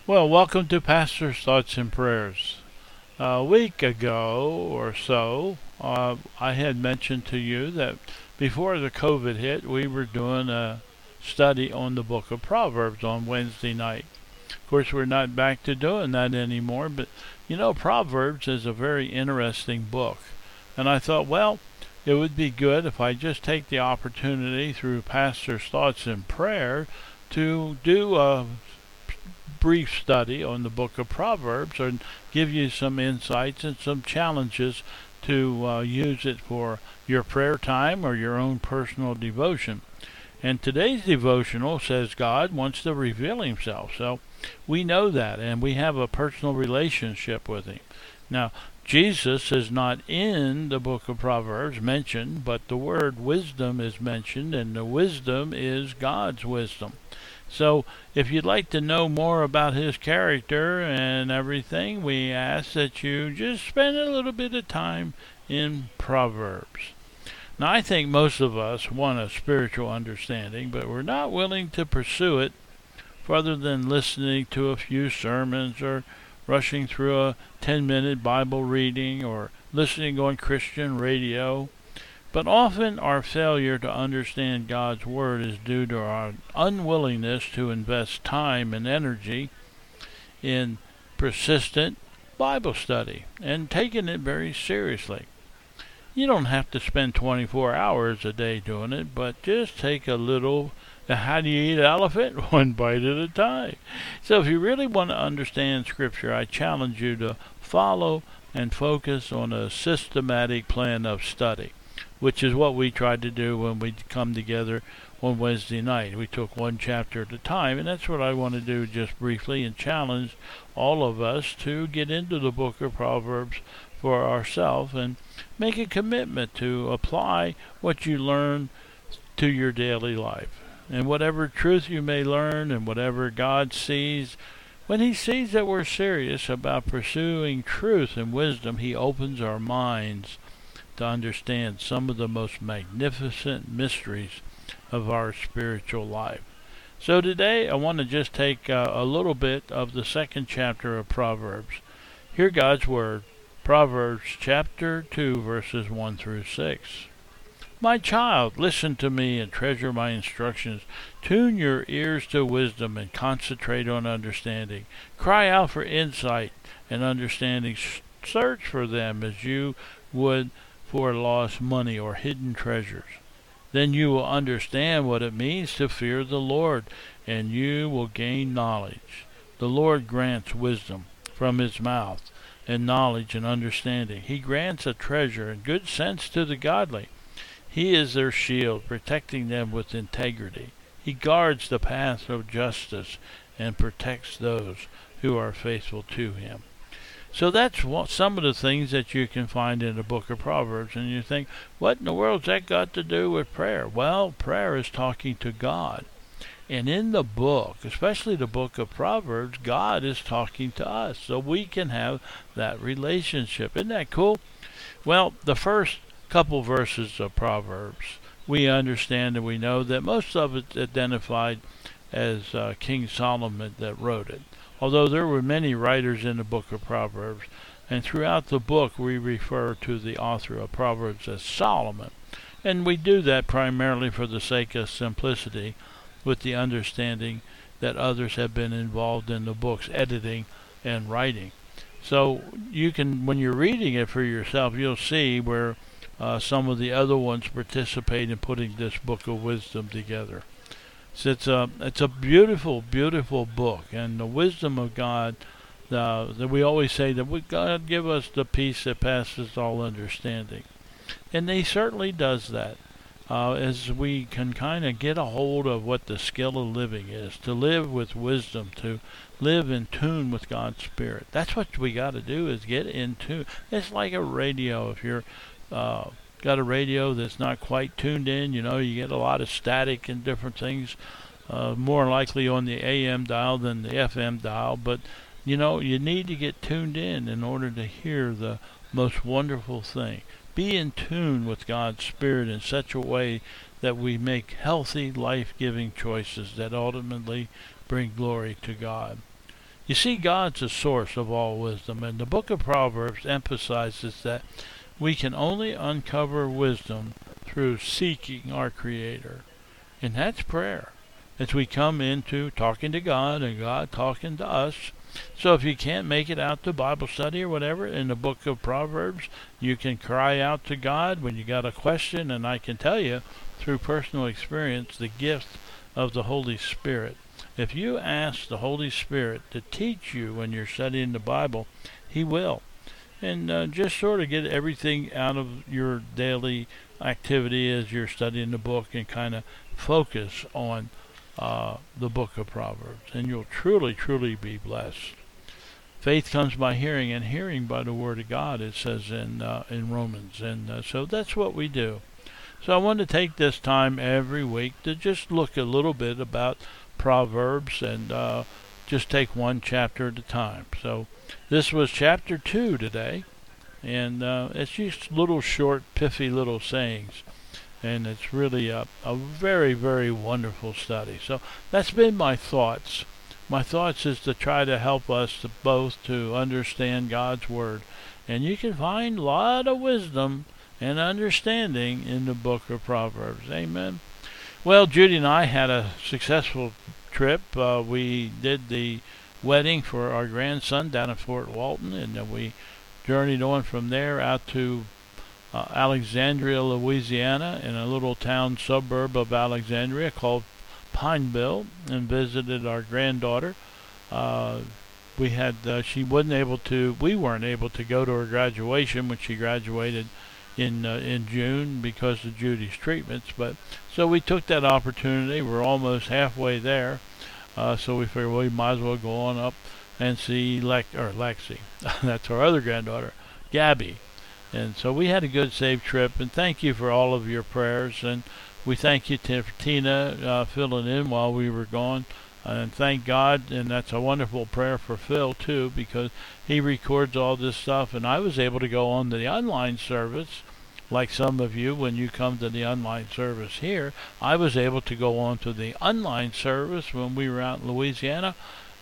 Well, welcome to Pastor's Thoughts and Prayers. A week ago or so, I had mentioned to you that before the COVID hit, we were doing a study on the book of Proverbs on Wednesday night. Of course, we're not back to doing that anymore, but Proverbs is a very interesting book. And I thought, well, it would be good if I just take the opportunity through Pastor's Thoughts and Prayer to do a brief study on the book of Proverbs and give you some insights and some challenges to use it for your prayer time or your own personal devotion. And today's devotional says God wants to reveal himself. So we know that, and we have a personal relationship with him. Now, Jesus is not in the book of Proverbs mentioned, but the word wisdom is mentioned, and the wisdom is God's wisdom. So, if you'd like to know more about his character and everything, we ask that you just spend a little bit of time in Proverbs. Now, I think most of us want a spiritual understanding, but we're not willing to pursue it further than listening to a few sermons or rushing through a 10-minute Bible reading or listening on Christian radio. But often our failure to understand God's Word is due to our unwillingness to invest time and energy in persistent Bible study and taking it very seriously. You don't have to spend 24 hours a day doing it, but just take a little. How do you eat an elephant? One bite at a time. So if you really want to understand Scripture, I challenge you to follow and focus on a systematic plan of study, which is what we tried to do when we come together on Wednesday night. We took one chapter at a time, and that's what I want to do just briefly and challenge all of us to get into the book of Proverbs for ourselves and make a commitment to apply what you learn to your daily life. And whatever truth you may learn and whatever God sees, when he sees that we're serious about pursuing truth and wisdom, he opens our minds to understand some of the most magnificent mysteries of our spiritual life. So today I want to just take a little bit of the second chapter of Proverbs. Hear God's Word, Proverbs chapter 2, verses 1 through 6. My child, listen to me and treasure my instructions. Tune your ears to wisdom and concentrate on understanding. Cry out for insight and understanding. Search for them as you would for lost money or hidden treasures. Then you will understand what it means to fear the Lord, and you will gain knowledge. The Lord grants wisdom from his mouth, and knowledge and understanding. He grants a treasure and good sense to the godly. He is their shield, protecting them with integrity. He guards the path of justice and protects those who are faithful to him. So that's some of the things that you can find in the book of Proverbs. And you think, what in the world's that got to do with prayer? Well, prayer is talking to God. And in the book, especially the book of Proverbs, God is talking to us. So we can have that relationship. Isn't that cool? Well, the first couple verses of Proverbs, we understand and we know that most of it's identified as King Solomon that wrote it. Although there were many writers in the book of Proverbs, and throughout the book we refer to the author of Proverbs as Solomon. And we do that primarily for the sake of simplicity, with the understanding that others have been involved in the book's editing and writing. So you can, when you're reading it for yourself, you'll see where some of the other ones participate in putting this book of wisdom together. So it's a beautiful, beautiful book, and the wisdom of God. That we always say that God give us the peace that passes all understanding, and He certainly does that. As we can kind of get a hold of what the skill of living is, to live with wisdom, to live in tune with God's Spirit. That's what we got to do, is get in tune. It's like a radio. If you're got a radio that's not quite tuned in, you get a lot of static and different things, more likely on the AM dial than the FM dial, but you need to get tuned in order to hear the most wonderful thing. Be in tune with God's Spirit in such a way that we make healthy, life-giving choices that ultimately bring glory to God. You see, God's the source of all wisdom, and the book of Proverbs emphasizes that we can only uncover wisdom through seeking our Creator. And that's prayer. As we come into talking to God and God talking to us. So if you can't make it out to Bible study or whatever in the book of Proverbs, you can cry out to God when you got a question, and I can tell you through personal experience the gift of the Holy Spirit. If you ask the Holy Spirit to teach you when you're studying the Bible, He will. And just sort of get everything out of your daily activity as you're studying the book and kind of focus on the book of Proverbs, and you'll truly, truly be blessed. Faith comes by hearing, and hearing by the Word of God, it says in Romans. And so that's what we do. So I want to take this time every week to just look a little bit about Proverbs and just take one chapter at a time. So this was chapter 2 today, and it's just little short, piffy little sayings. And it's really a very, very wonderful study. So that's been my thoughts. My thoughts is to try to help us to both to understand God's Word. And you can find a lot of wisdom and understanding in the book of Proverbs. Amen. Well, Judy and I had a successful trip. We did the wedding for our grandson down in Fort Walton, and we journeyed on from there out to Alexandria, Louisiana, in a little town suburb of Alexandria called Pineville, and visited our granddaughter. We weren't able to go to her graduation when she graduated in June because of Judy's treatments, but so we took that opportunity. We're almost halfway there, so we figured we might as well go on up and see Lexi. That's our other granddaughter, Gabby. And so we had a good, safe trip, and thank you for all of your prayers. And we thank you for Tina filling in while we were gone. And thank God, and that's a wonderful prayer for Phil, too, because he records all this stuff. And I was able to go on to the online service, like some of you, when you come to the online service here. I was able to go on to the online service when we were out in Louisiana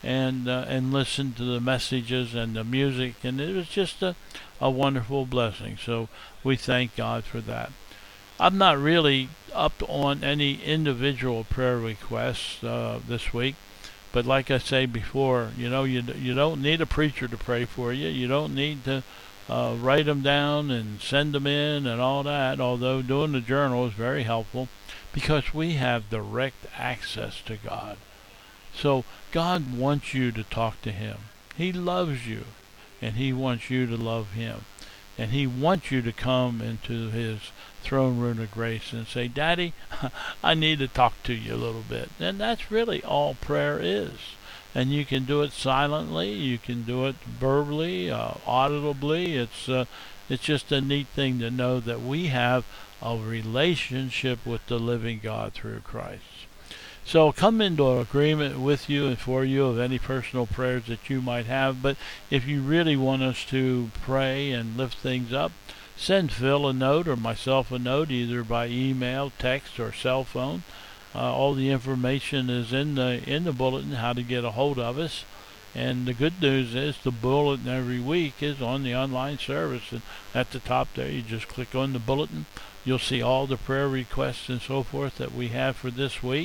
and listen to the messages and the music, and it was just a wonderful blessing. So we thank God for that. I'm not really up on any individual prayer requests this week, but like I say before, you don't need a preacher to pray for you. You don't need to write them down and send them in and all that, although doing the journal is very helpful because we have direct access to God. So God wants you to talk to Him. He loves you, and He wants you to love Him. And He wants you to come into His throne room of grace and say, Daddy, I need to talk to you a little bit. And that's really all prayer is. And you can do it silently. You can do it verbally, audibly. It's just a neat thing to know that we have a relationship with the living God through Christ. So come into agreement with you and for you of any personal prayers that you might have. But if you really want us to pray and lift things up, send Phil a note or myself a note, either by email, text, or cell phone. All the information is in the bulletin, how to get a hold of us. And the good news is the bulletin every week is on the online service. And at the top there, you just click on the bulletin. You'll see all the prayer requests and so forth that we have for this week.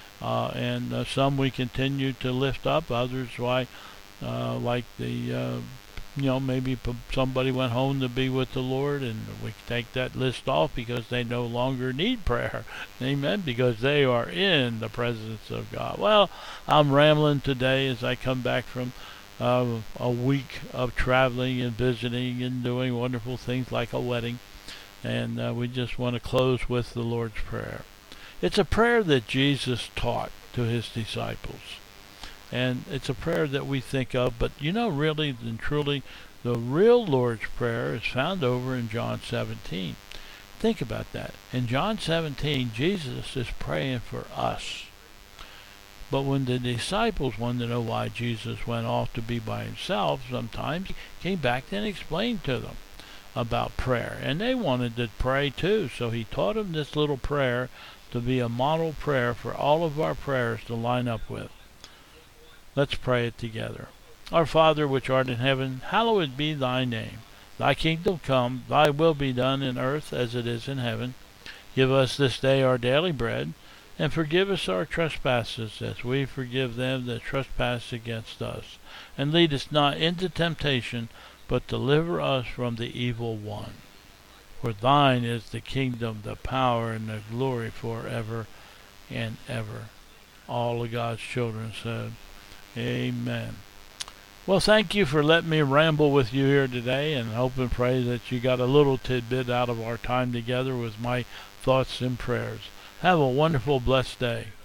And some we continue to lift up, others like maybe somebody went home to be with the Lord, and we take that list off because they no longer need prayer. Amen, because they are in the presence of God. Well, I'm rambling today as I come back from a week of traveling and visiting and doing wonderful things like a wedding, and we just want to close with the Lord's Prayer. It's a prayer that Jesus taught to His disciples. And it's a prayer that we think of, but really and truly, the real Lord's Prayer is found over in John 17. Think about that. In John 17, Jesus is praying for us. But when the disciples wanted to know why Jesus went off to be by Himself, sometimes He came back and explained to them about prayer. And they wanted to pray too, so He taught them this little prayer to be a model prayer for all of our prayers to line up with. Let's pray it together. Our Father which art in heaven, hallowed be thy name. Thy kingdom come, thy will be done in earth as it is in heaven. Give us this day our daily bread, and forgive us our trespasses, as we forgive them that trespass against us. And lead us not into temptation, but deliver us from the evil one. For thine is the kingdom, the power, and the glory forever and ever. All of God's children said, Amen. Well, thank you for letting me ramble with you here today, and hope and pray that you got a little tidbit out of our time together with my thoughts and prayers. Have a wonderful, blessed day.